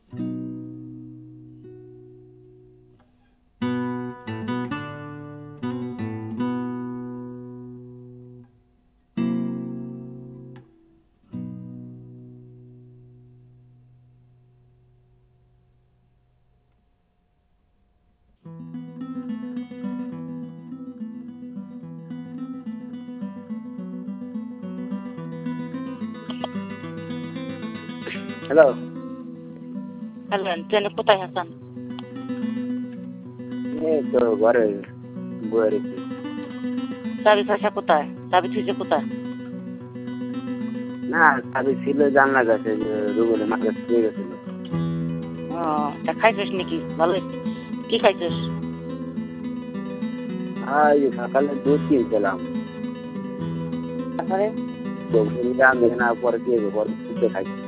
Hello. Hello, ট্রেনে কোথায় আছেন? এই তো ঘরে বয়ে রয়েছি। চাবি পয়সা কোথায়? চাবি থুইছে কোথায়? না, চাবি ছিল জানলা কাছে, রুবেলের মাথা ছুঁয়ে গেছিল। ও, তা খাইছিস নাকি? ভালোই। কি খাইছিস? এই সকালে দুধ কিনছিলাম। তারপরে বলছিলাম এখানে পরে কি হবে, পরে খাইছি।